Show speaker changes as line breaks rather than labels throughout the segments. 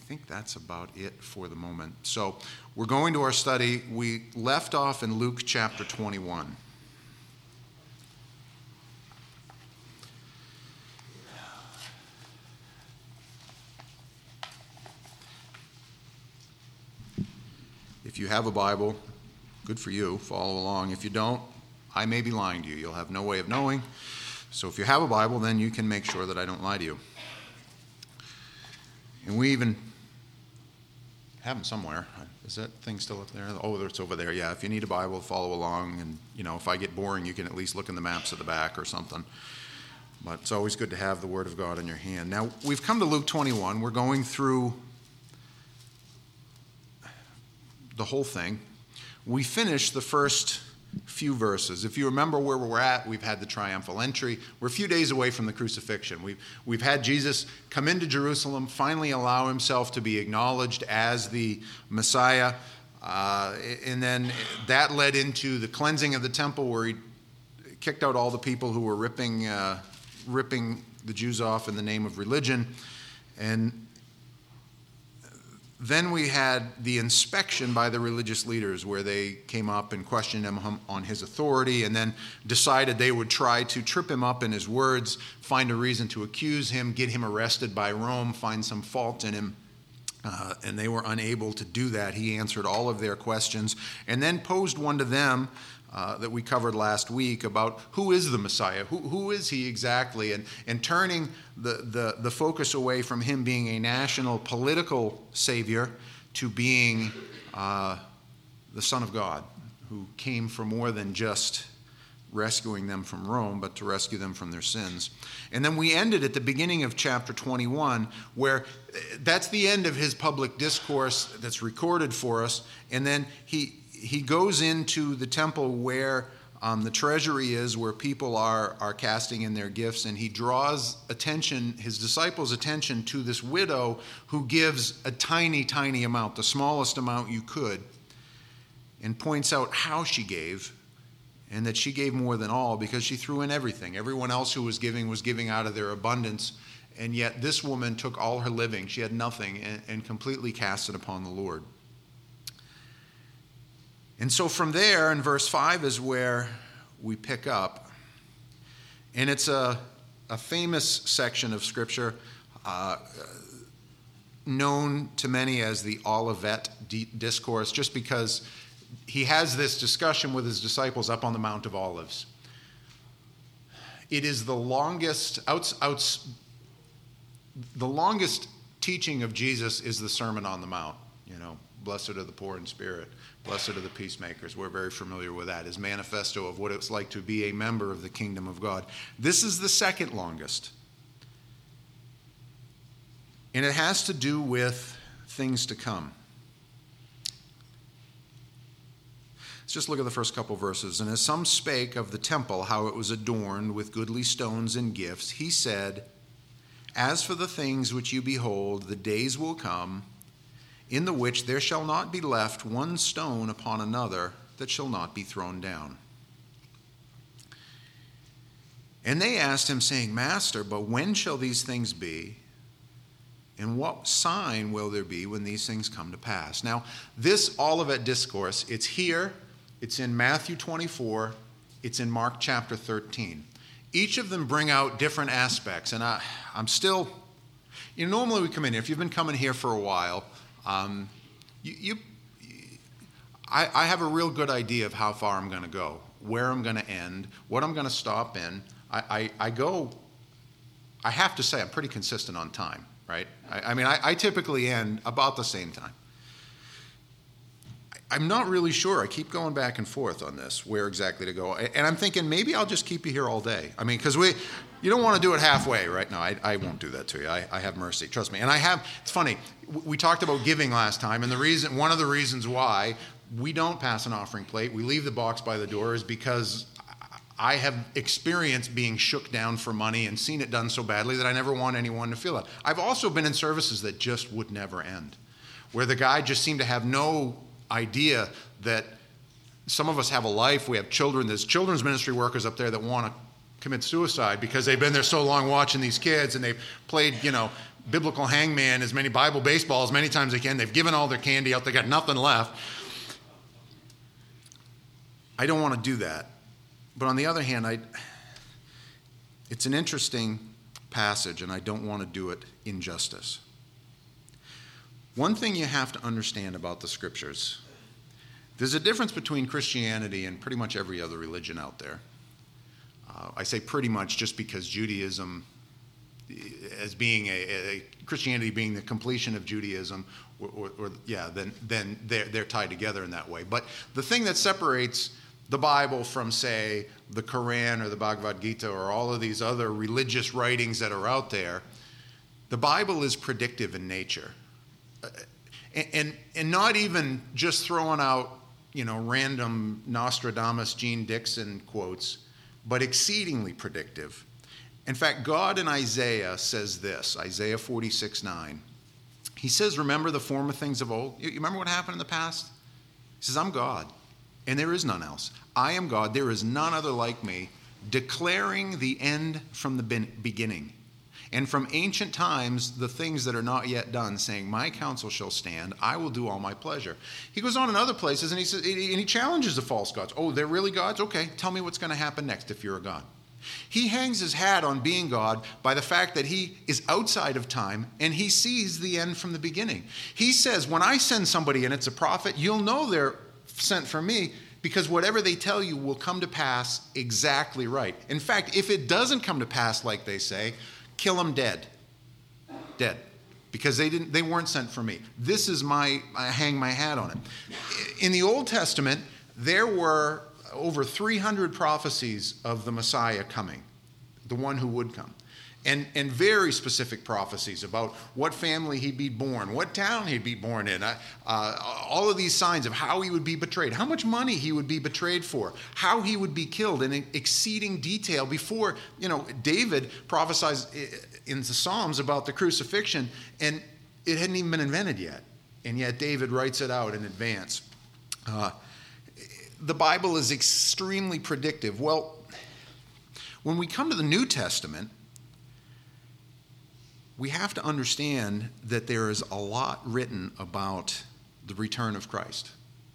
think that's about it for the moment. So we're going to our study. We left off in Luke chapter 21. If you have a Bible, good for you, follow along. If you don't, I may be lying to you. You'll have no way of knowing. So if you have a Bible, then you can make sure that I don't lie to you. And we even have them somewhere. Is that thing still up there? Oh, it's over there. Yeah, if you need a Bible, follow along. And, if I get boring, you can at least look in the maps at the back or something. But it's always good to have the Word of God in your hand. Now, we've come to Luke 21. We're going through the whole thing. We finished the first few verses. If you remember where we're at, we've had the triumphal entry. We're a few days away from the crucifixion. We've had Jesus come into Jerusalem, finally allow himself to be acknowledged as the Messiah, and then that led into the cleansing of the temple, where he kicked out all the people who were ripping the Jews off in the name of religion. And then we had the inspection by the religious leaders, where they came up and questioned him on his authority, and then decided they would try to trip him up in his words, find a reason to accuse him, get him arrested by Rome, find some fault in him. And they were unable to do that. He answered all of their questions and then posed one to them that we covered last week about who is the Messiah, who is he exactly, and turning the focus away from him being a national political savior to being the Son of God, who came for more than just rescuing them from Rome, but to rescue them from their sins. And then we ended at the beginning of chapter 21, where that's the end of his public discourse that's recorded for us, and then he goes into the temple where the treasury is, where people are casting in their gifts, and he draws his disciples' attention to this widow who gives a tiny, tiny amount, the smallest amount you could, and points out how she gave, and that she gave more than all because she threw in everything. Everyone else who was giving out of their abundance, and yet this woman took all her living. She had nothing and completely cast it upon the Lord. And so from there, in verse 5 is where we pick up. And it's a famous section of Scripture known to many as the Olivet Discourse, just because he has this discussion with his disciples up on the Mount of Olives. It is the longest teaching of Jesus is the Sermon on the Mount. Blessed are the poor in spirit. Blessed are the peacemakers. We're very familiar with that. His manifesto of what it's like to be a member of the kingdom of God. This is the second longest. And it has to do with things to come. Let's just look at the first couple verses. And as some spake of the temple, how it was adorned with goodly stones and gifts, he said, As for the things which you behold, the days will come, in the which there shall not be left one stone upon another that shall not be thrown down. And they asked him, saying, Master, but when shall these things be? And what sign will there be when these things come to pass? Now, this Olivet Discourse, it's here, it's in Matthew 24, it's in Mark chapter 13. Each of them bring out different aspects, and I'm still, normally we come in here, if you've been coming here for a while, I have a real good idea of how far I'm going to go, where I'm going to end, what I'm going to stop in. I have to say I'm pretty consistent on time, right? I typically end about the same time. I'm not really sure. I keep going back and forth on this, where exactly to go. And I'm thinking maybe I'll just keep you here all day. Because you don't want to do it halfway, right? No, I won't do that to you. I have mercy, trust me. And it's funny, we talked about giving last time, and one of the reasons why we don't pass an offering plate, we leave the box by the door, is because I have experienced being shook down for money and seen it done so badly that I never want anyone to feel it. I've also been in services that just would never end, where the guy just seemed to have no idea that some of us have a life, we have children. There's children's ministry workers up there that want to commit suicide because they've been there so long watching these kids, and they've played, biblical hangman as many Bible baseballs as many times as they can. They've given all their candy out. They got nothing left. I don't want to do that. But on the other hand, it's an interesting passage, and I don't want to do it injustice. One thing you have to understand about the Scriptures, there's a difference between Christianity and pretty much every other religion out there. I say pretty much just because Judaism, as being Christianity being the completion of Judaism, then they're tied together in that way. But the thing that separates the Bible from, say, the Quran or the Bhagavad Gita or all of these other religious writings that are out there, the Bible is predictive in nature. And not even just throwing out, random Nostradamus, Gene Dixon quotes, but exceedingly predictive. In fact, God in Isaiah says this, Isaiah 46:9. He says, remember the former things of old? You remember what happened in the past? He says, I'm God, and there is none else. I am God, there is none other like me, declaring the end from the beginning. And from ancient times, the things that are not yet done, saying, my counsel shall stand, I will do all my pleasure. He goes on in other places, and he says, and he challenges the false gods. Oh, they're really gods? Okay, tell me what's going to happen next if you're a god. He hangs his hat on being God by the fact that he is outside of time, and he sees the end from the beginning. He says, when I send somebody and it's a prophet, you'll know they're sent from me, because whatever they tell you will come to pass exactly right. In fact, if it doesn't come to pass like they say, kill them dead, because they weren't sent for me. This is I hang my hat on it. In the Old Testament, there were over 300 prophecies of the Messiah coming, the one who would come, and very specific prophecies about what family he'd be born, what town he'd be born in, all of these signs of how he would be betrayed, how much money he would be betrayed for, how he would be killed in exceeding detail. Before, David prophesies in the Psalms about the crucifixion, and it hadn't even been invented yet, and yet David writes it out in advance. The Bible is extremely predictive. Well, when we come to the New Testament, we have to understand that there is a lot written about the return of Christ.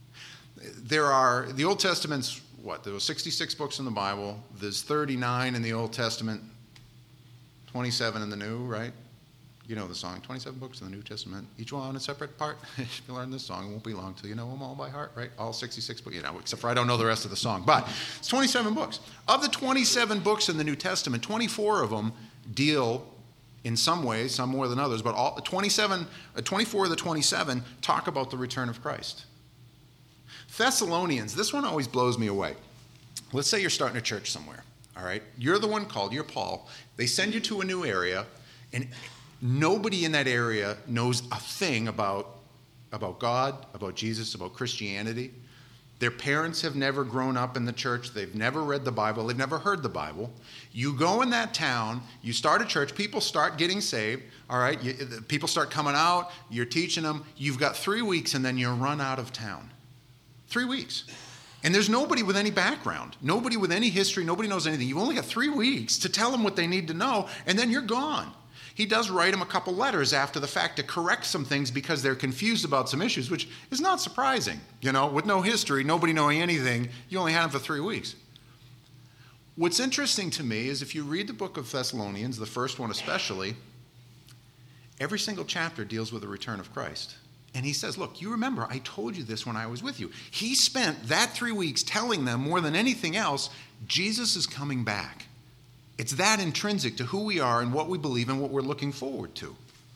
The Old Testament's, there were 66 books in the Bible. There's 39 in the Old Testament, 27 in the New, right? You know the song, 27 books in the New Testament, each one on a separate part. If you learn this song, it won't be long till you know them all by heart, right? All 66 books, except for I don't know the rest of the song. But it's 27 books. Of the 27 books in the New Testament, 24 of them deal in some ways, some more than others, but 24 of the 27 talk about the return of Christ. Thessalonians, this one always blows me away. Let's say you're starting a church somewhere, all right? You're the one called, you're Paul. They send you to a new area, and nobody in that area knows a thing about God, about Jesus, about Christianity. Their parents have never grown up in the church. They've never read the Bible. They've never heard the Bible. You go in that town, you start a church, people start getting saved, all right? People start coming out, you're teaching them. You've got 3 weeks, and then you run out of town. 3 weeks. And there's nobody with any background, nobody with any history, nobody knows anything. You've only got 3 weeks to tell them what they need to know, and then you're gone. He does write them a couple letters after the fact to correct some things because they're confused about some issues, which is not surprising. With no history, nobody knowing anything, you only had them for 3 weeks. What's interesting to me is if you read the book of Thessalonians, the first one especially, every single chapter deals with the return of Christ. And he says, look, you remember, I told you this when I was with you. He spent that 3 weeks telling them more than anything else, Jesus is coming back. It's that intrinsic to who we are and what we believe and what we're looking forward to.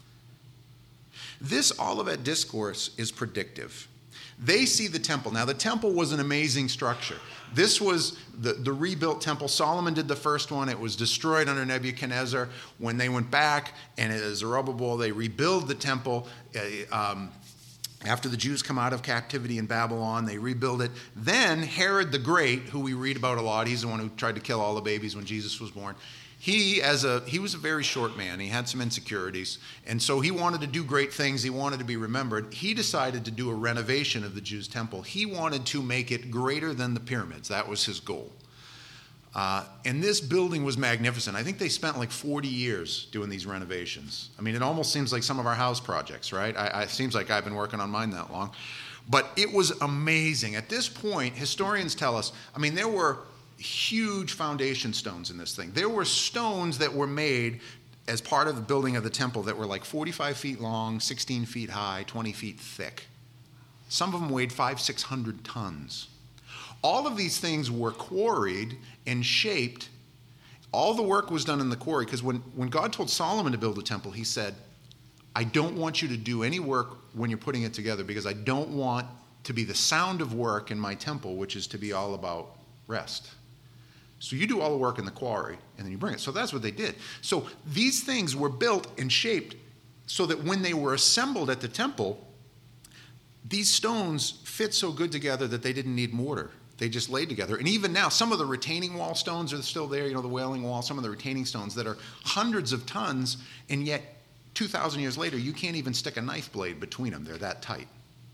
This Olivet Discourse is predictive. They see the temple. Now, the temple was an amazing structure. This was the rebuilt temple. Solomon did the first one. It was destroyed under Nebuchadnezzar. When they went back, and as Zerubbabel, they rebuild the temple. After the Jews come out of captivity in Babylon, they rebuild it. Then Herod the Great, who we read about a lot, he's the one who tried to kill all the babies when Jesus was born. He was a very short man. He had some insecurities. And so he wanted to do great things. He wanted to be remembered. He decided to do a renovation of the Jews' temple. He wanted to make it greater than the pyramids. That was his goal. And this building was magnificent. I think they spent like 40 years doing these renovations. I mean, it almost seems like some of our house projects, right? It seems like I've been working on mine that long. But it was amazing. At this point, historians tell us, I mean, there were huge foundation stones in this thing. There were stones that were made as part of the building of the temple that were like 45 feet long, 16 feet high, 20 feet thick. Some of them weighed 600 tons. All of these things were quarried and shaped. All the work was done in the quarry, because when God told Solomon to build a temple, he said, I don't want you to do any work when you're putting it together, because I don't want to be the sound of work in my temple, which is to be all about rest. So you do all the work in the quarry, and then you bring it. So that's what they did. So these things were built and shaped so that when they were assembled at the temple, these stones fit so good together that they didn't need mortar. They just laid together. And even now, some of the retaining wall stones are still there, the Wailing Wall, some of the retaining stones that are hundreds of tons, and yet 2,000 years later, you can't even stick a knife blade between them. They're that tight.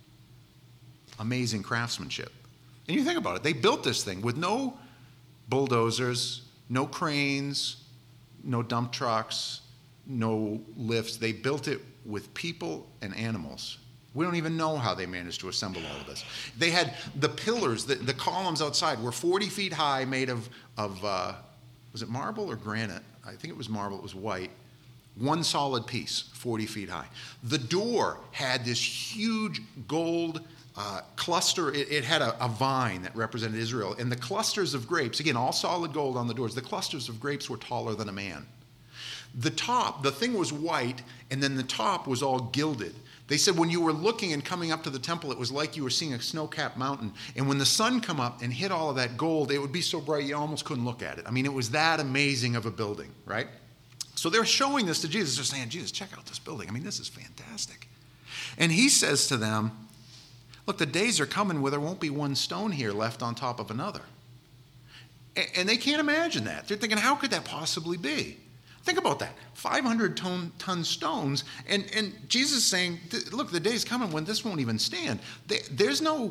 Amazing craftsmanship. And you think about it, they built this thing with no bulldozers, no cranes, no dump trucks, no lifts. They built it with people and animals. We don't even know how they managed to assemble all of this. They had the pillars, the columns outside were 40 feet high, made of was it marble or granite? I think it was marble, it was white. One solid piece, 40 feet high. The door had this huge gold cluster. It had a vine that represented Israel. And the clusters of grapes, again, all solid gold on the doors, the clusters of grapes were taller than a man. The top, the thing was white, and then the top was all gilded. They said when you were looking and coming up to the temple, it was like you were seeing a snow-capped mountain. And when the sun come up and hit all of that gold, it would be so bright you almost couldn't look at it. I mean, it was that amazing of a building, right? So they're showing this to Jesus. They're saying, Jesus, check out this building. I mean, this is fantastic. And he says to them, look, the days are coming where there won't be one stone here left on top of another. And they can't imagine that. They're thinking, how could that possibly be? Think about that. 500-ton stones. And Jesus is saying, look, the day's coming when this won't even stand. There's no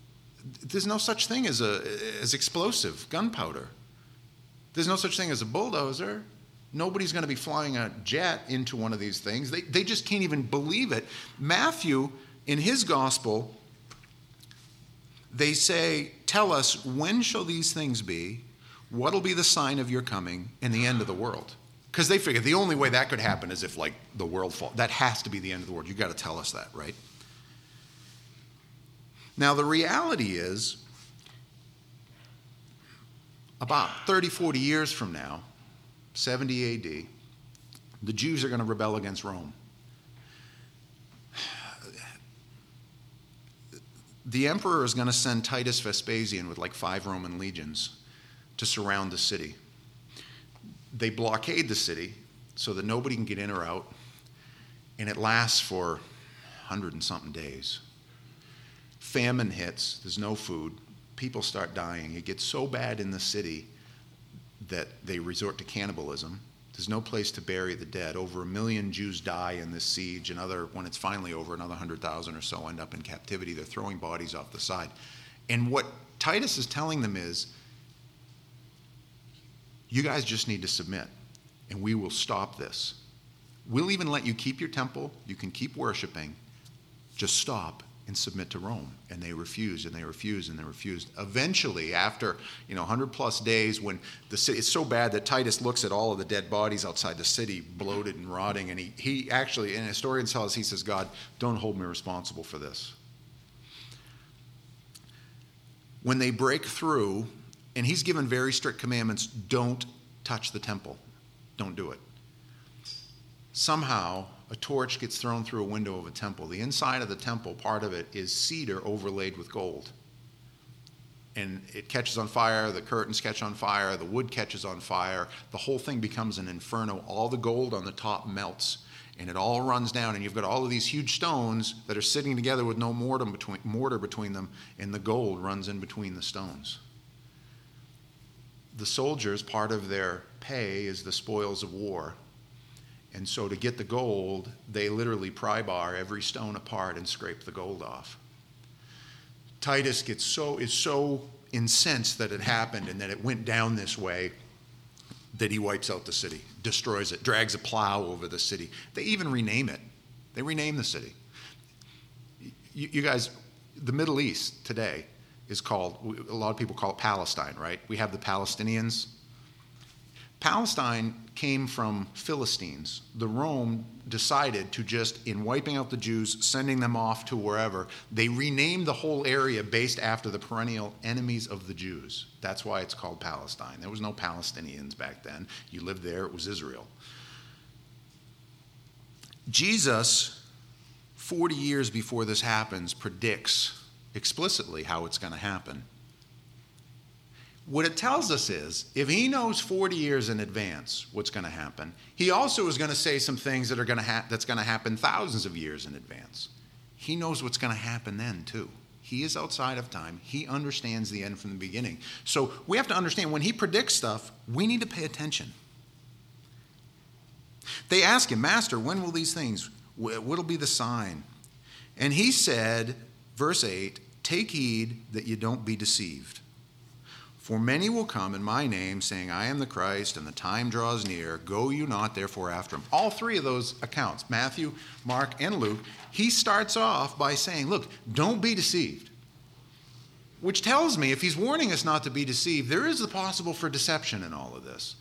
such thing as explosive gunpowder. There's no such thing as a bulldozer. Nobody's going to be flying a jet into one of these things. They just can't even believe it. Matthew, in his gospel, they say, tell us, when shall these things be? What'll be the sign of your coming and the end of the world? Because they figure the only way that could happen is if, like, the world falls. That has to be the end of the world. You've got to tell us that, right? Now, the reality is, about 30, 40 years from now, 70 AD, the Jews are going to rebel against Rome. The emperor is going to send Titus Vespasian with like 5 Roman legions to surround the city. They blockade the city so that nobody can get in or out, and it lasts for 100 and something days. Famine hits, there's no food, people start dying. It gets so bad in the city that they resort to cannibalism. There's no place to bury the dead. Over 1 million Jews die in this siege. When it's finally over, another 100,000 or so end up in captivity. They're throwing bodies off the side. And what Titus is telling them is, you guys just need to submit, and we will stop this. We'll even let you keep your temple. You can keep worshiping. Just stop and submit to Rome. And they refused, and they refused, and they refused. Eventually, after 100-plus days, when the city, it's so bad that Titus looks at all of the dead bodies outside the city, bloated and rotting, and he actually, and historians tell us, he says, God, don't hold me responsible for this. When they break through, and he's given very strict commandments, don't touch the temple. Don't do it. Somehow, a torch gets thrown through a window of a temple. The inside of the temple, part of it, is cedar overlaid with gold. And it catches on fire, the curtains catch on fire, the wood catches on fire. The whole thing becomes an inferno. All the gold on the top melts, and it all runs down. And you've got all of these huge stones that are sitting together with no mortar between them, and the gold runs in between the stones. The soldiers, part of their pay is the spoils of war. And so to get the gold, they literally pry bar every stone apart and scrape the gold off. Titus is so incensed that it happened and that it went down this way that he wipes out the city, destroys it, drags a plow over the city. They even rename it. They rename the city. You guys, the Middle East today is called, a lot of people call it Palestine, right? We have the Palestinians. Palestine came from Philistines. The Rome decided to just, in wiping out the Jews, sending them off to wherever, they renamed the whole area based after the perennial enemies of the Jews. That's why it's called Palestine. There was no Palestinians back then. You lived there, it was Israel. Jesus, 40 years before this happens, predicts explicitly how it's going to happen. What it tells us is, if he knows 40 years in advance what's going to happen, he also is going to say some things that are going to that's going to happen thousands of years in advance. He knows what's going to happen then, too. He is outside of time. He understands the end from the beginning. So we have to understand, when he predicts stuff, we need to pay attention. They ask him, Master, when will these things, what'll be the sign? And he said, verse 8, take heed that you don't be deceived. For many will come in my name, saying, I am the Christ, and the time draws near. Go you not therefore after him. All three of those accounts, Matthew, Mark, and Luke, he starts off by saying, look, don't be deceived. Which tells me, if he's warning us not to be deceived, there is the possible for deception in all of this.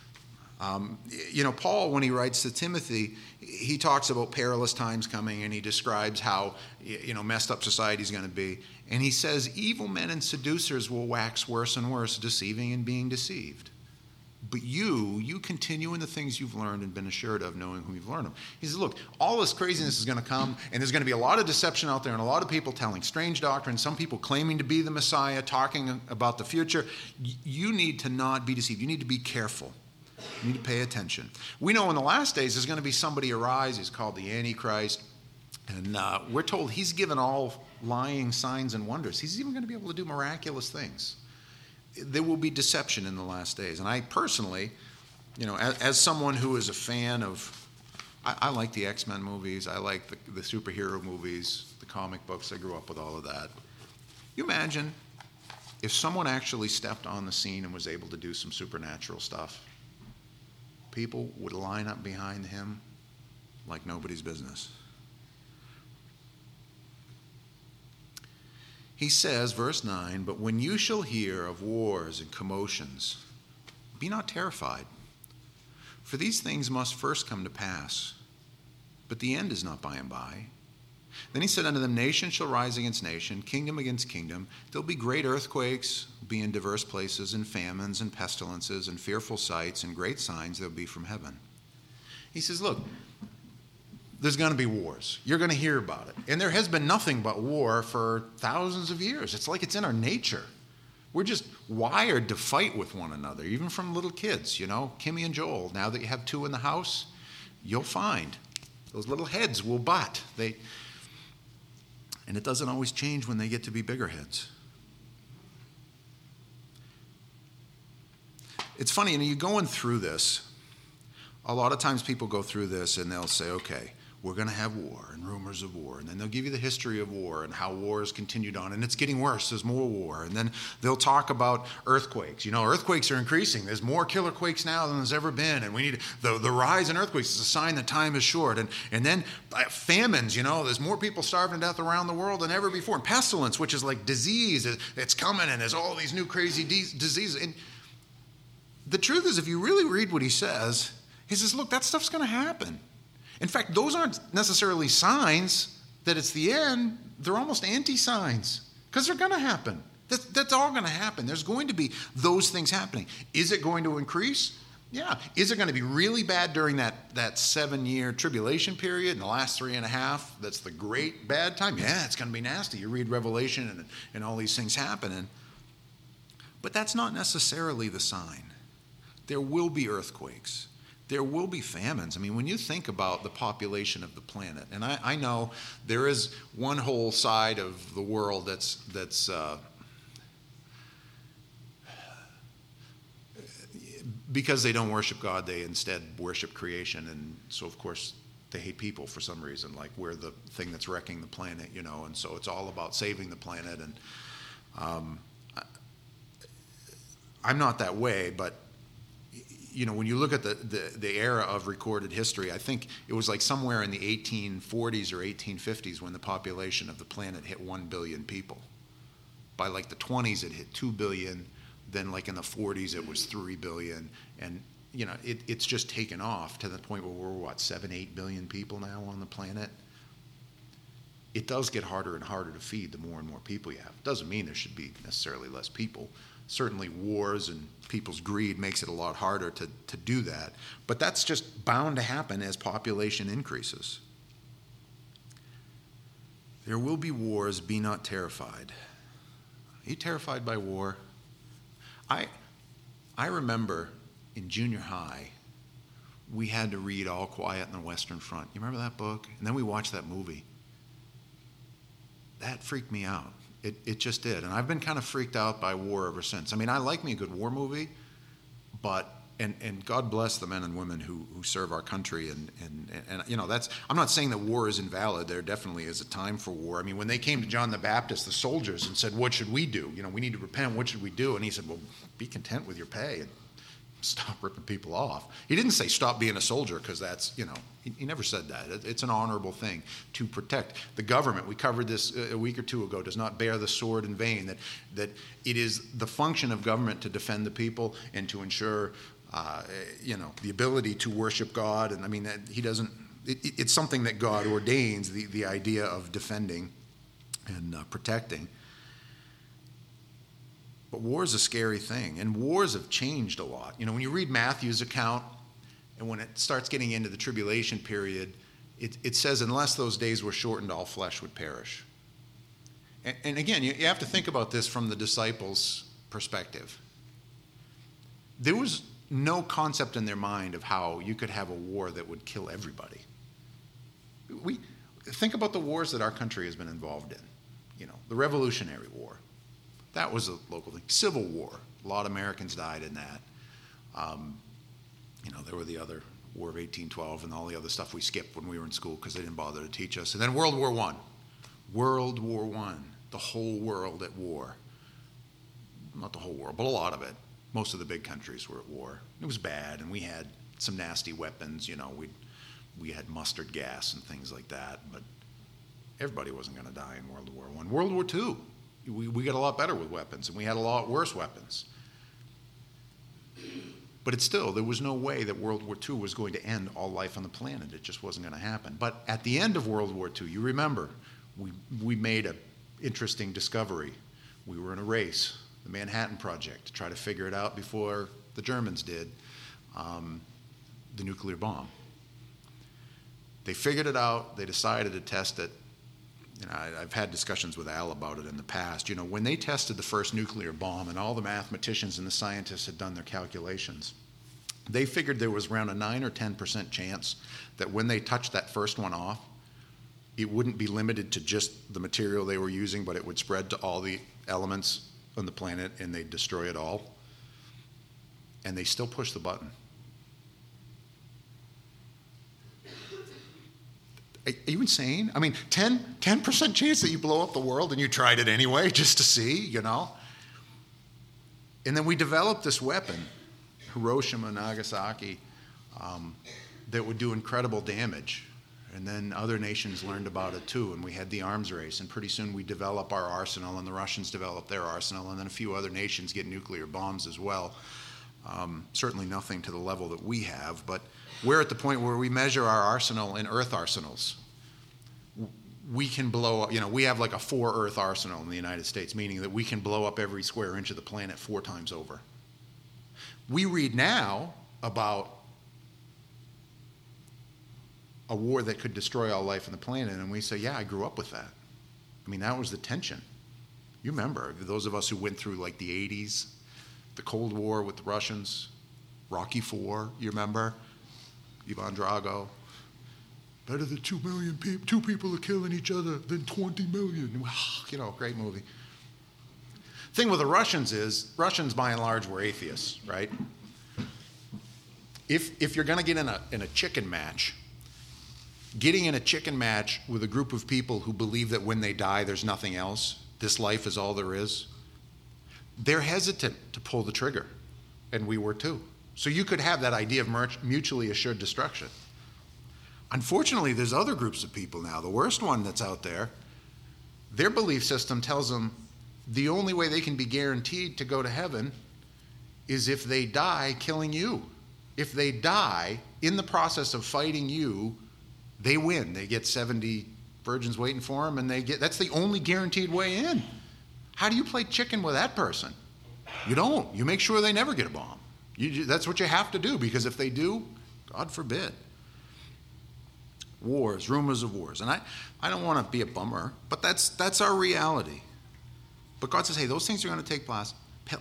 Paul, when he writes to Timothy, he talks about perilous times coming, and he describes how, messed up society is going to be. And he says, evil men and seducers will wax worse and worse, deceiving and being deceived. But you continue in the things you've learned and been assured of, knowing whom you've learned them. He says, look, all this craziness is going to come, and there's going to be a lot of deception out there, and a lot of people telling strange doctrine, some people claiming to be the Messiah, talking about the future. You need to not be deceived. You need to be careful. You need to pay attention. We know in the last days there's going to be somebody arise. He's called the Antichrist. And we're told he's given all lying signs and wonders. He's even going to be able to do miraculous things. There will be deception in the last days. And I personally, as someone who is a fan of, I like the X-Men movies. I like the superhero movies, the comic books. I grew up with all of that. You imagine if someone actually stepped on the scene and was able to do some supernatural stuff. People would line up behind him like nobody's business. He says, verse 9, but when you shall hear of wars and commotions, be not terrified, for these things must first come to pass, but the end is not by and by. Then he said unto them, nation shall rise against nation, kingdom against kingdom. There'll be great earthquakes, be in diverse places, and famines, and pestilences, and fearful sights, and great signs there'll be from heaven. He says, look, there's going to be wars. You're going to hear about it. And there has been nothing but war for thousands of years. It's like it's in our nature. We're just wired to fight with one another, even from little kids, Kimmy and Joel. Now that you have two in the house, you'll find those little heads will butt. And it doesn't always change when they get to be bigger heads. It's funny, you're going through this. A lot of times people go through this and they'll say, okay, we're going to have war and rumors of war. And then they'll give you the history of war and how war has continued on. And it's getting worse. There's more war. And then they'll talk about earthquakes. Earthquakes are increasing. There's more killer quakes now than there's ever been. And we need the rise in earthquakes is a sign that time is short. And then famines, there's more people starving to death around the world than ever before. And pestilence, which is like disease, it's coming. And there's all these new crazy diseases. And the truth is, if you really read what he says, look, that stuff's going to happen. In fact, those aren't necessarily signs that it's the end. They're almost anti-signs because they're going to happen. That's all going to happen. There's going to be those things happening. Is it going to increase? Yeah. Is it going to be really bad during that 7-year tribulation period in the last 3.5? That's the great bad time. Yeah, it's going to be nasty. You read Revelation and all these things happening. But that's not necessarily the sign. There will be earthquakes. There will be famines. When you think about the population of the planet, and I know there is one whole side of the world that's because they don't worship God, they instead worship creation, and so of course They hate people for some reason, like we're the thing that's wrecking the planet, and so it's all about saving the planet. And I'm not that way, but when you look at the era of recorded history, I think it was like somewhere in the 1840s or 1850s when the population of the planet hit 1 billion people. By like the 20s, it hit 2 billion. Then like in the 40s, it was 3 billion. And, it's just taken off to the point where we're, 7, 8 billion people now on the planet. It does get harder and harder to feed the more and more people you have. It doesn't mean there should be necessarily less people. Certainly wars and people's greed makes it a lot harder to do that. But that's just bound to happen as population increases. There will be wars, be not terrified. Are you terrified by war? I remember in junior high, we had to read All Quiet on the Western Front. You remember that book? And then we watched that movie. That freaked me out. It just did. And I've been kind of freaked out by war ever since. I mean, I like me a good war movie, but and God bless the men and women who serve our country and that's, I'm not saying that war is invalid. There definitely is a time for war. I mean, when they came to John the Baptist, the soldiers, and said, "What should we do? We need to repent. What should we do?" And he said, "Well, be content with your pay and stop ripping people off." He didn't say stop being a soldier, because that's, he never said that. It's an honorable thing to protect. The government, we covered this a week or two ago, does not bear the sword in vain, that it is the function of government to defend the people and to ensure, the ability to worship God. And I mean, he doesn't, it's something that God ordains, the idea of defending and protecting. But war is a scary thing, and wars have changed a lot. When you read Matthew's account, and when it starts getting into the tribulation period, it says, unless those days were shortened, all flesh would perish. And again, you have to think about this from the disciples' perspective. There was no concept in their mind of how you could have a war that would kill everybody. We think about the wars that our country has been involved in. The Revolutionary War. That was a local thing. Civil War. A lot of Americans died in that. There were the other War of 1812 and all the other stuff we skipped when we were in school because they didn't bother to teach us. And then World War I. World War I. The whole world at war. Not the whole world, but a lot of it. Most of the big countries were at war. It was bad, and we had some nasty weapons. We had mustard gas and things like that, but everybody wasn't going to die in World War I. World War II. We got a lot better with weapons, and we had a lot worse weapons. But there was no way that World War II was going to end all life on the planet. It just wasn't going to happen. But at the end of World War II, you remember, we made an interesting discovery. We were in a race, the Manhattan Project, to try to figure it out before the Germans did, the nuclear bomb. They figured it out. They decided to test it. I've had discussions with Al about it in the past. When they tested the first nuclear bomb and all the mathematicians and the scientists had done their calculations, they figured there was around a 9 or 10% chance that when they touched that first one off, it wouldn't be limited to just the material they were using, but it would spread to all the elements on the planet and they'd destroy it all. And they still pushed the button. Are you insane? I mean, 10% chance that you blow up the world and you tried it anyway just to see, And then we developed this weapon, Hiroshima and Nagasaki, that would do incredible damage. And then other nations learned about it too, and we had the arms race. And pretty soon we develop our arsenal, and the Russians develop their arsenal, and then a few other nations get nuclear bombs as well. Certainly nothing to the level that we have, but we're at the point where we measure our arsenal in Earth arsenals. We can blow up, we have like a 4 Earth arsenal in the United States, meaning that we can blow up every square inch of the planet 4 times over. We read now about a war that could destroy all life on the planet, and we say, yeah, I grew up with that. I mean, that was the tension. You remember, those of us who went through like the 80s, the Cold War with the Russians, Rocky IV, you remember? Ivan Drago. Better than 2 million people, 2 people are killing each other than 20 million. Great movie. Thing with the Russians is, Russians by and large were atheists, right? If you're going to get in a chicken match, getting in a chicken match with a group of people who believe that when they die, there's nothing else. This life is all there is. They're hesitant to pull the trigger, and we were too. So you could have that idea of mutually assured destruction. Unfortunately, there's other groups of people now. The worst one that's out there, their belief system tells them the only way they can be guaranteed to go to heaven is if they die killing you. If they die in the process of fighting you, they win. They get 70 virgins waiting for them, and that's the only guaranteed way in. How do you play chicken with that person? You don't. You make sure they never get a bomb. That's what you have to do, because if they do, God forbid. Wars, rumors of wars. And I don't want to be a bummer, but that's our reality. But God says, hey, those things are going to take place.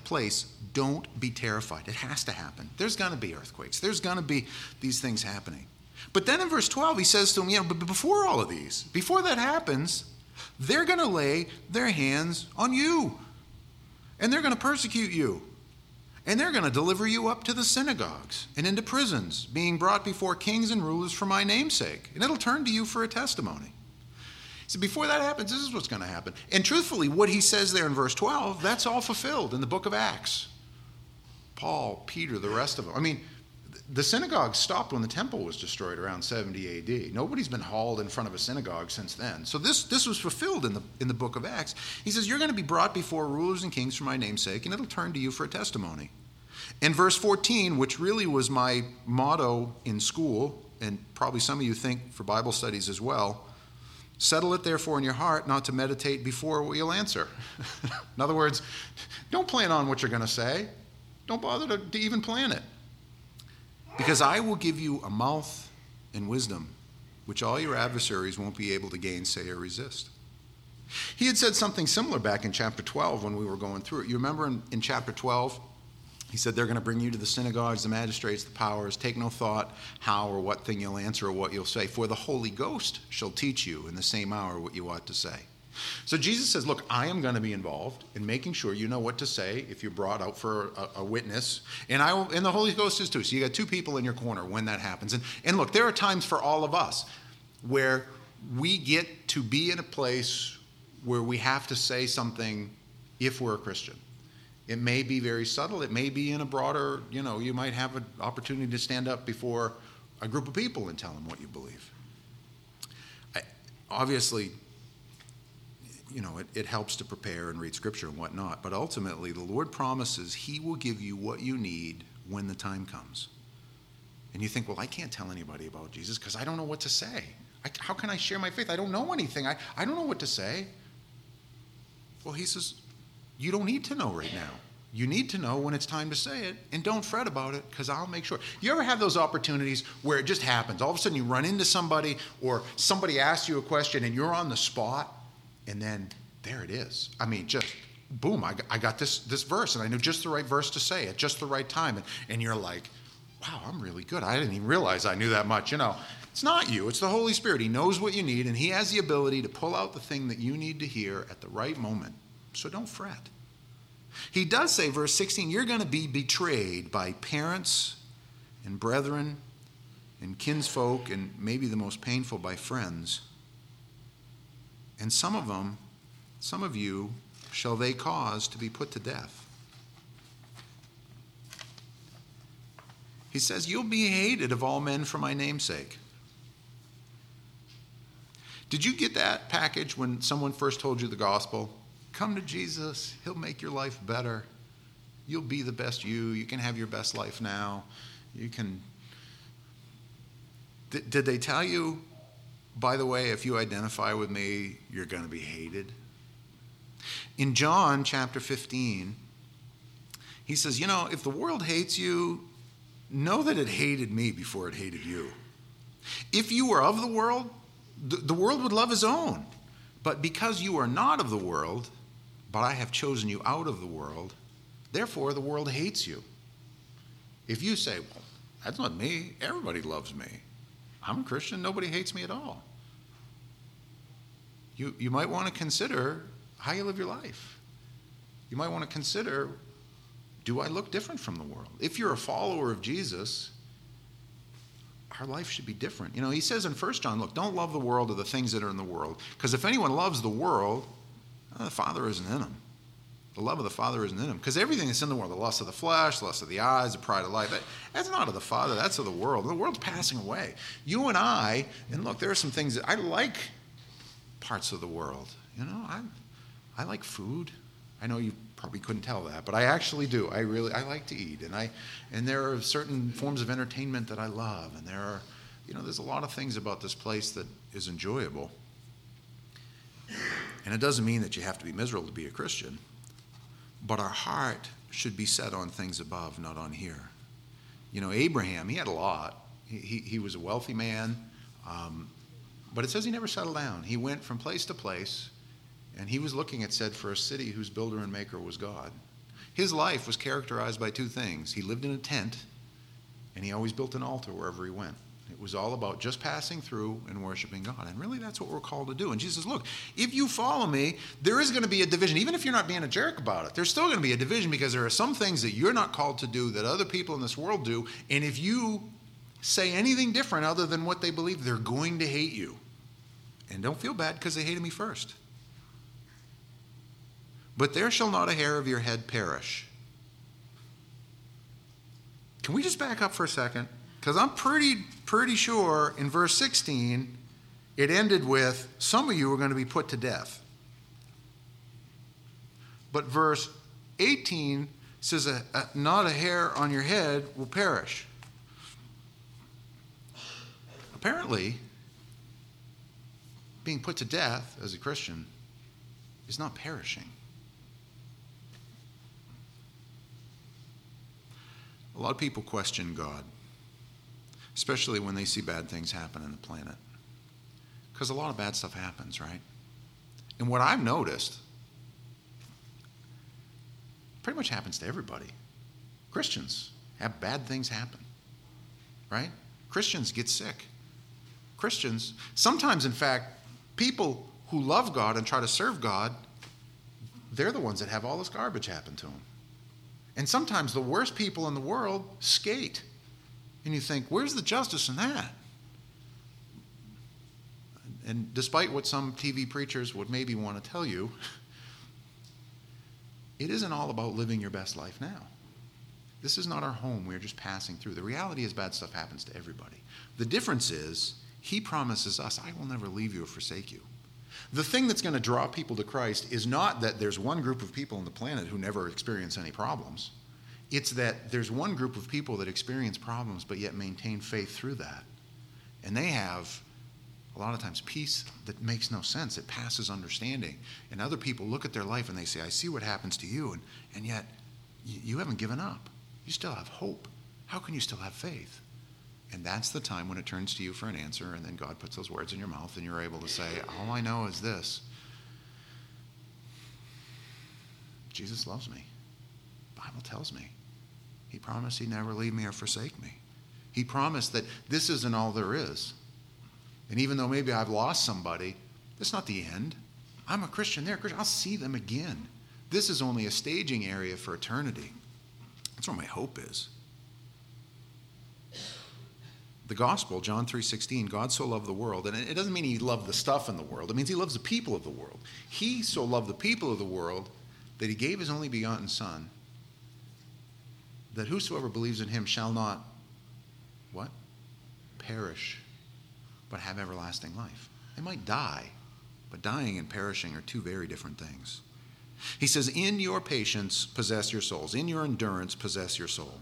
Don't be terrified. It has to happen. There's going to be earthquakes. There's going to be these things happening. But then in verse 12, he says to them, but before all of these, before that happens, they're going to lay their hands on you. And they're going to persecute you. And they're going to deliver you up to the synagogues and into prisons, being brought before kings and rulers for my name's sake. And it'll turn to you for a testimony. So before that happens, this is what's going to happen. And truthfully, what he says there in verse 12, that's all fulfilled in the book of Acts. Paul, Peter, the rest of them. I mean, the synagogue stopped when the temple was destroyed around 70 AD. Nobody's been hauled in front of a synagogue since then. So this was fulfilled in the book of Acts. He says, you're going to be brought before rulers and kings for my name's sake, and it'll turn to you for a testimony. And verse 14, which really was my motto in school, and probably some of you think for Bible studies as well, settle it therefore in your heart not to meditate before what you'll answer. In other words, don't plan on what you're going to say. Don't bother to even plan it. Because I will give you a mouth and wisdom, which all your adversaries won't be able to gainsay or resist. He had said something similar back in chapter 12 when we were going through it. You remember in chapter 12, he said they're going to bring you to the synagogues, the magistrates, the powers. Take no thought how or what thing you'll answer or what you'll say. For the Holy Ghost shall teach you in the same hour what you ought to say. So Jesus says, look, I am going to be involved in making sure you know what to say if you're brought out for a witness. And the Holy Ghost is too. So you got two people in your corner when that happens. And look, there are times for all of us where we get to be in a place where we have to say something if we're a Christian. It may be very subtle. It may be in a broader, you might have an opportunity to stand up before a group of people and tell them what you believe. Obviously, it helps to prepare and read Scripture and whatnot, but ultimately the Lord promises He will give you what you need when the time comes. And you think, well, I can't tell anybody about Jesus because I don't know what to say. How can I share my faith? I don't know anything. I don't know what to say. Well, He says, you don't need to know right now. You need to know when it's time to say it, and don't fret about it because I'll make sure. You ever have those opportunities where it just happens? All of a sudden you run into somebody or somebody asks you a question and you're on the spot, and then there it is. I mean, just boom, I got this verse, and I knew just the right verse to say at just the right time. And you're like, wow, I'm really good. I didn't even realize I knew that much. It's not you. It's the Holy Spirit. He knows what you need, and He has the ability to pull out the thing that you need to hear at the right moment. So don't fret. He does say, verse 16, you're going to be betrayed by parents and brethren and kinsfolk, and maybe the most painful, by friends. And some of you, shall they cause to be put to death. He says, you'll be hated of all men for my name's sake. Did you get that package when someone first told you the gospel? Come to Jesus. He'll make your life better. You'll be the best you. You can have your best life now. You can. Did they tell you, by the way, if you identify with me, you're going to be hated? In John chapter 15, he says, if the world hates you, know that it hated me before it hated you. If you were of the world would love his own. But because you are not of the world, but I have chosen you out of the world, therefore the world hates you. If you say, well, that's not me. Everybody loves me. I'm a Christian. Nobody hates me at all. You might want to consider how you live your life. You might want to consider, do I look different from the world? If you're a follower of Jesus, our life should be different. He says in 1 John, look, don't love the world or the things that are in the world, because if anyone loves the world, the Father isn't in him. The love of the Father isn't in him. Because everything that's in the world, the lust of the flesh, the lust of the eyes, the pride of life, that's not of the Father, that's of the world. The world's passing away. You and I, and look, there are some things that I like parts of the world. I like food. I know you probably couldn't tell that, but I actually do. I like to eat. And there are certain forms of entertainment that I love. And there's a lot of things about this place that is enjoyable. And it doesn't mean that you have to be miserable to be a Christian. But our heart should be set on things above, not on here. Abraham, he had a lot. He was a wealthy man. But it says he never settled down. He went from place to place, and he was looking, it said, for a city whose builder and maker was God. His life was characterized by two things. He lived in a tent, and he always built an altar wherever he went. It was all about just passing through and worshiping God. And really, that's what we're called to do. And Jesus says, look, if you follow me, there is going to be a division. Even if you're not being a jerk about it, there's still going to be a division, because there are some things that you're not called to do that other people in this world do. And if you say anything different other than what they believe, they're going to hate you. And don't feel bad, because they hated me first. But there shall not a hair of your head perish. Can we just back up for a second? Because I'm pretty sure in verse 16, it ended with, some of you are going to be put to death. But verse 18 says, not a hair on your head will perish. Apparently, being put to death as a Christian is not perishing. A lot of people question God, especially when they see bad things happen on the planet. Because a lot of bad stuff happens, right? And what I've noticed pretty much happens to everybody. Christians have bad things happen, right? Christians get sick. Christians, sometimes, in fact, people who love God and try to serve God, they're the ones that have all this garbage happen to them. And sometimes the worst people in the world skate. And you think, where's the justice in that? And despite what some TV preachers would maybe want to tell you, it isn't all about living your best life now. This is not our home. We're just passing through. The reality is bad stuff happens to everybody. The difference is, he promises us, I will never leave you or forsake you. The thing that's going to draw people to Christ is not that there's one group of people on the planet who never experience any problems. It's that there's one group of people that experience problems but yet maintain faith through that. And they have, a lot of times, peace that makes no sense. It passes understanding. And other people look at their life and they say, I see what happens to you, and yet you haven't given up. You still have hope. How can you still have faith? And that's the time when it turns to you for an answer, and then God puts those words in your mouth, and you're able to say, all I know is this. Jesus loves me. The Bible tells me. He promised he'd never leave me or forsake me. He promised that this isn't all there is. And even though maybe I've lost somebody, that's not the end. I'm a Christian, they're a Christian. I'll see them again. This is only a staging area for eternity. That's where my hope is. The gospel, John 3:16, God so loved the world, and it doesn't mean he loved the stuff in the world. It means he loves the people of the world. He so loved the people of the world that he gave his only begotten Son, that whosoever believes in him shall not, what? Perish, but have everlasting life. They might die, but dying and perishing are two very different things. He says, in your patience, possess your souls. In your endurance, possess your soul.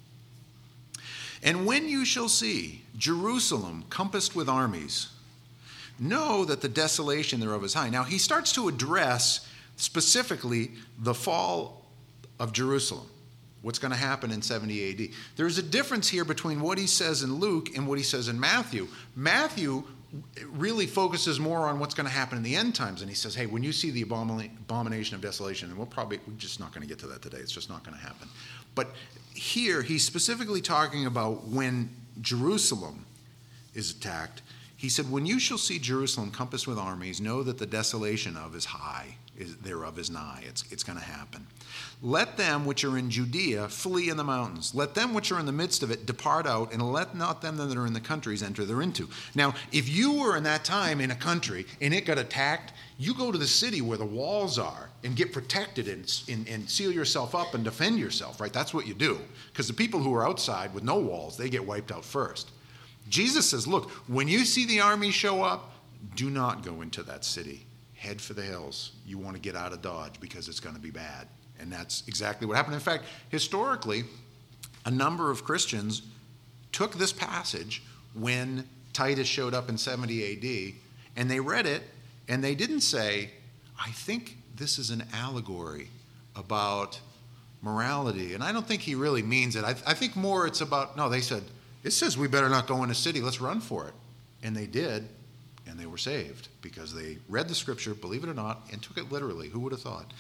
And when you shall see Jerusalem compassed with armies, know that the desolation thereof is high. Now, he starts to address specifically the fall of Jerusalem, what's going to happen in 70 AD. There's a difference here between what he says in Luke and what he says in Matthew. Matthew really focuses more on what's going to happen in the end times, and he says, hey, when you see the abomination of desolation, and we're just not going to get to that today. It's just not going to happen. But here, he's specifically talking about when Jerusalem is attacked. He said, when you shall see Jerusalem compassed with armies, know that the desolation thereof is nigh. It's going to happen. Let them which are in Judea flee in the mountains. Let them which are in the midst of it depart out, and let not them that are in the countries enter thereinto. Now, if you were in that time in a country and it got attacked, you go to the city where the walls are and get protected and seal yourself up and defend yourself, right? That's what you do. Because the people who are outside with no walls, they get wiped out first. Jesus says, look, when you see the army show up, do not go into that city. Head for the hills. You want to get out of Dodge because it's going to be bad. And that's exactly what happened. In fact, historically, a number of Christians took this passage when Titus showed up in 70 AD, and they read it, and they didn't say, I think this is an allegory about morality. And I don't think he really means it. I think more it's about, no, they said, it says we better not go in a city, let's run for it. And they did, and they were saved because they read the scripture, believe it or not, and took it literally. Who would have thought?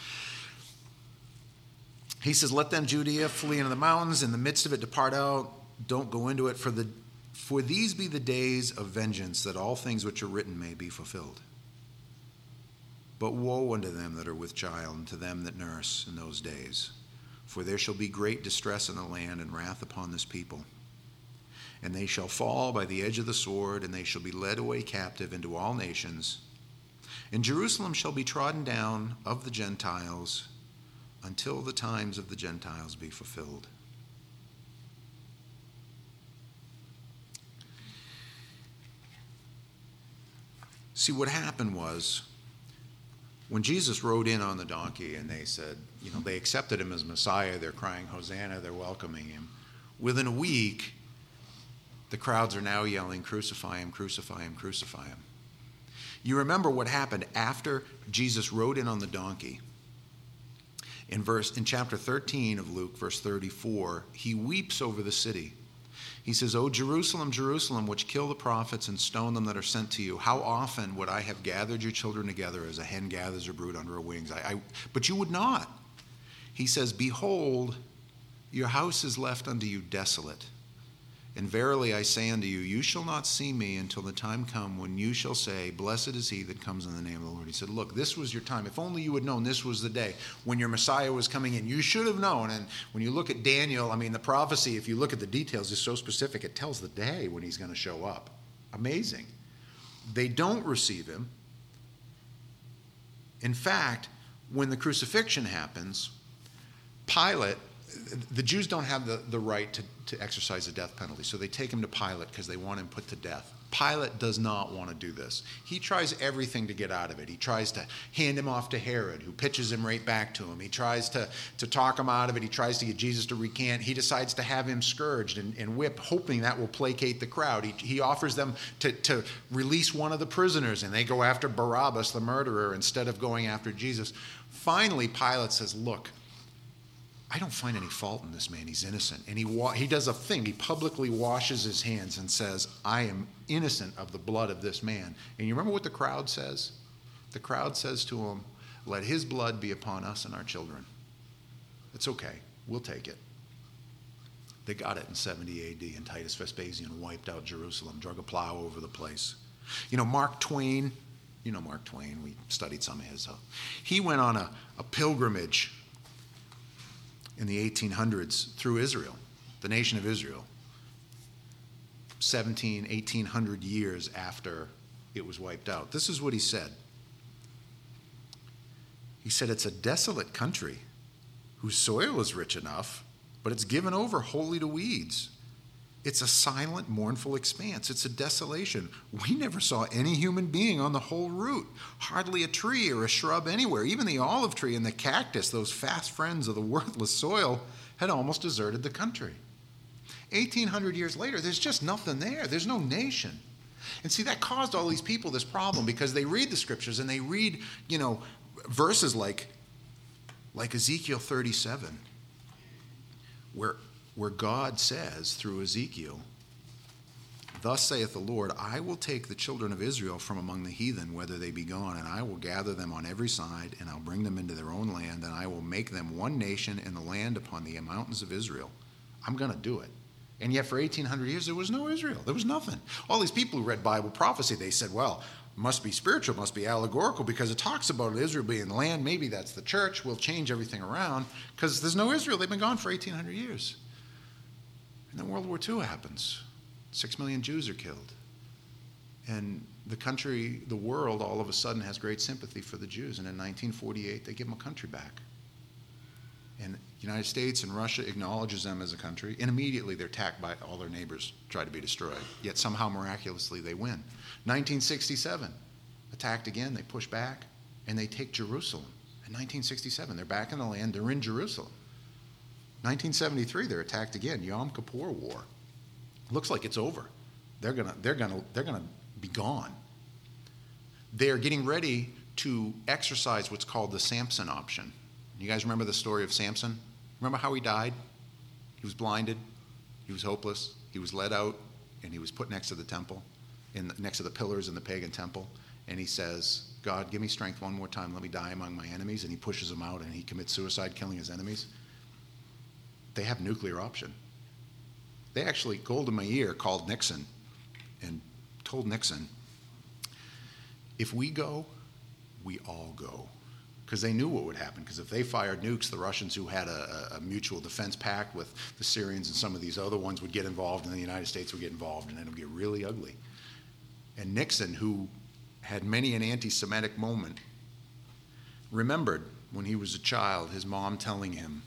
He says, let them Judea flee into the mountains, in the midst of it depart out, don't go into it, for these be the days of vengeance, that all things which are written may be fulfilled. But woe unto them that are with child, and to them that nurse in those days. For there shall be great distress in the land, and wrath upon this people. And they shall fall by the edge of the sword, and they shall be led away captive into all nations. And Jerusalem shall be trodden down of the Gentiles, until the times of the Gentiles be fulfilled. See, what happened was, when Jesus rode in on the donkey and they said, they accepted him as Messiah, they're crying, Hosanna, they're welcoming him. Within a week, the crowds are now yelling, crucify him, crucify him, crucify him. You remember what happened after Jesus rode in on the donkey. In chapter 13 of Luke, verse 34, he weeps over the city. He says, O Jerusalem, Jerusalem, which kill the prophets and stone them that are sent to you, how often would I have gathered your children together as a hen gathers her brood under her wings? But you would not. He says, behold, your house is left unto you desolate. And verily I say unto you, you shall not see me until the time come when you shall say, blessed is he that comes in the name of the Lord. He said, look, this was your time. If only you had known this was the day when your Messiah was coming in. You should have known. And when you look at Daniel, the prophecy, if you look at the details, is so specific. It tells the day when he's going to show up. Amazing. They don't receive him. In fact, when the crucifixion happens, Pilate, the Jews don't have the right to exercise the death penalty, so they take him to Pilate because they want him put to death. Pilate does not want to do this. He tries everything to get out of it. He tries to hand him off to Herod, who pitches him right back to him. He tries to talk him out of it. He tries to get Jesus to recant. He decides to have him scourged and whipped, hoping that will placate the crowd. He offers them to release one of the prisoners, and they go after Barabbas, the murderer, instead of going after Jesus. Finally, Pilate says, look, I don't find any fault in this man. He's innocent. And he does a thing. He publicly washes his hands and says, I am innocent of the blood of this man. And you remember what the crowd says? The crowd says to him, let his blood be upon us and our children. It's okay. We'll take it. They got it in 70 AD, and Titus Vespasian wiped out Jerusalem, drug a plow over the place. Mark Twain, Mark Twain, we studied some of his. He went on a pilgrimage in the 1800s through Israel, the nation of Israel, 1800 years after it was wiped out. This is what he said. He said, it's a desolate country whose soil is rich enough, but it's given over wholly to weeds. It's a silent, mournful expanse. It's a desolation. We never saw any human being on the whole route. Hardly a tree or a shrub anywhere. Even the olive tree and the cactus, those fast friends of the worthless soil, had almost deserted the country. 1800 years later, there's just nothing there. There's no nation. And see, that caused all these people this problem because they read the scriptures and they read, verses like Ezekiel 37, where God says through Ezekiel, thus saith the Lord, I will take the children of Israel from among the heathen, whether they be gone, and I will gather them on every side, and I'll bring them into their own land, and I will make them one nation in the land upon the mountains of Israel. I'm going to do it. And yet for 1,800 years, there was no Israel. There was nothing. All these people who read Bible prophecy, they said, well, must be spiritual, must be allegorical, because it talks about Israel being the land. Maybe that's the church. We'll change everything around, because there's no Israel. They've been gone for 1,800 years. And then World War II happens. 6 million Jews are killed. And the country, the world, all of a sudden has great sympathy for the Jews. And in 1948, they give them a country back. And the United States and Russia acknowledges them as a country, and immediately they're attacked by all their neighbors, try to be destroyed. Yet somehow, miraculously, they win. 1967, attacked again, they push back, and they take Jerusalem. In 1967, they're back in the land, they're in Jerusalem. 1973, they're attacked again, Yom Kippur War. Looks like it's over. They're gonna be gone. They are getting ready to exercise what's called the Samson option. You guys remember the story of Samson? Remember how he died? He was blinded. He was hopeless. He was led out, and he was put next to the temple, next to the pillars in the pagan temple. And he says, God, give me strength one more time. Let me die among my enemies. And he pushes them out, and he commits suicide, killing his enemies. They have nuclear option. They actually, Golda Meir called Nixon and told Nixon, if we go, we all go. Because they knew what would happen. Because if they fired nukes, the Russians, who had a mutual defense pact with the Syrians and some of these other ones, would get involved, and the United States would get involved, and it would get really ugly. And Nixon, who had many an anti-Semitic moment, remembered when he was a child his mom telling him,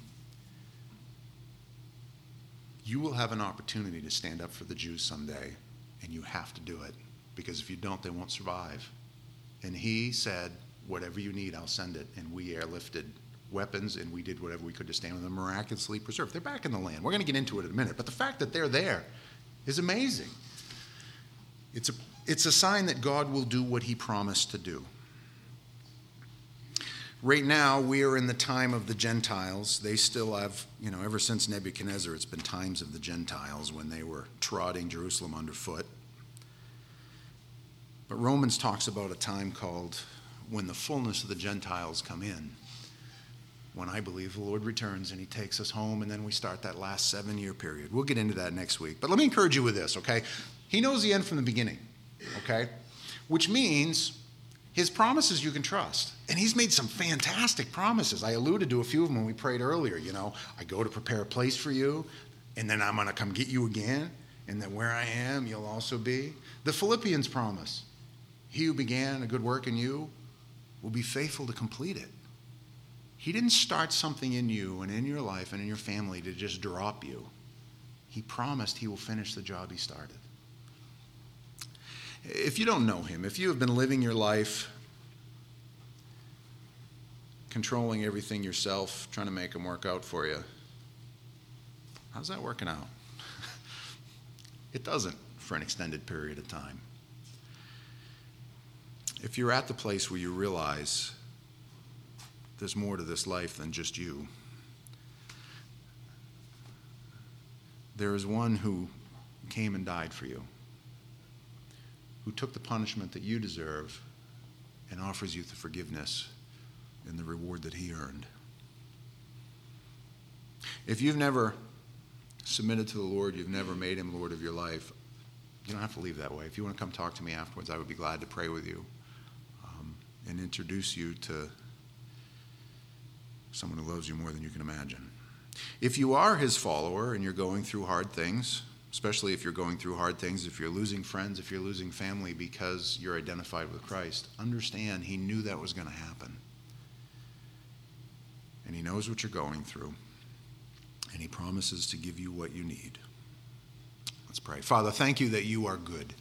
you will have an opportunity to stand up for the Jews someday, and you have to do it, because if you don't, they won't survive. And he said, whatever you need, I'll send it. And we airlifted weapons, and we did whatever we could to stand with them, miraculously preserved. They're back in the land. We're going to get into it in a minute. But the fact that they're there is amazing. It's a sign that God will do what he promised to do. Right now, we are in the time of the Gentiles. They still have, ever since Nebuchadnezzar, it's been times of the Gentiles when they were trotting Jerusalem underfoot. But Romans talks about a time called when the fullness of the Gentiles come in, when I believe the Lord returns and he takes us home, and then we start that last 7-year period. We'll get into that next week. But let me encourage you with this, okay? He knows the end from the beginning, okay? Which means his promises you can trust. And he's made some fantastic promises. I alluded to a few of them when we prayed earlier. I go to prepare a place for you, and then I'm going to come get you again, and then where I am, you'll also be. The Philippians promise, he who began a good work in you will be faithful to complete it. He didn't start something in you and in your life and in your family to just drop you. He promised he will finish the job he started. If you don't know him, if you have been living your life controlling everything yourself, trying to make them work out for you, how's that working out? It doesn't for an extended period of time. If you're at the place where you realize there's more to this life than just you, there is one who came and died for you, who took the punishment that you deserve and offers you the forgiveness and the reward that he earned. If you've never submitted to the Lord, you've never made him Lord of your life, you don't have to leave that way. If you want to come talk to me afterwards, I would be glad to pray with you and introduce you to someone who loves you more than you can imagine. If you are his follower and you're going through hard things, especially if you're going through hard things, if you're losing friends, if you're losing family because you're identified with Christ, understand he knew that was going to happen. And he knows what you're going through. And he promises to give you what you need. Let's pray. Father, thank you that you are good.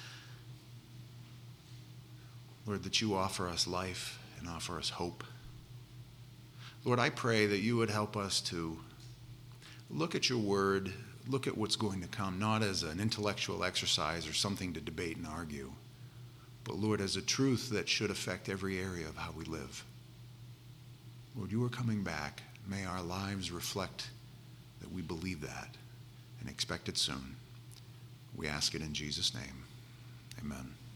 Lord, that you offer us life and offer us hope. Lord, I pray that you would help us to look at your word, look at what's going to come, not as an intellectual exercise or something to debate and argue, but Lord, as a truth that should affect every area of how we live. Lord, you are coming back. May our lives reflect that we believe that and expect it soon. We ask it in Jesus' name. Amen.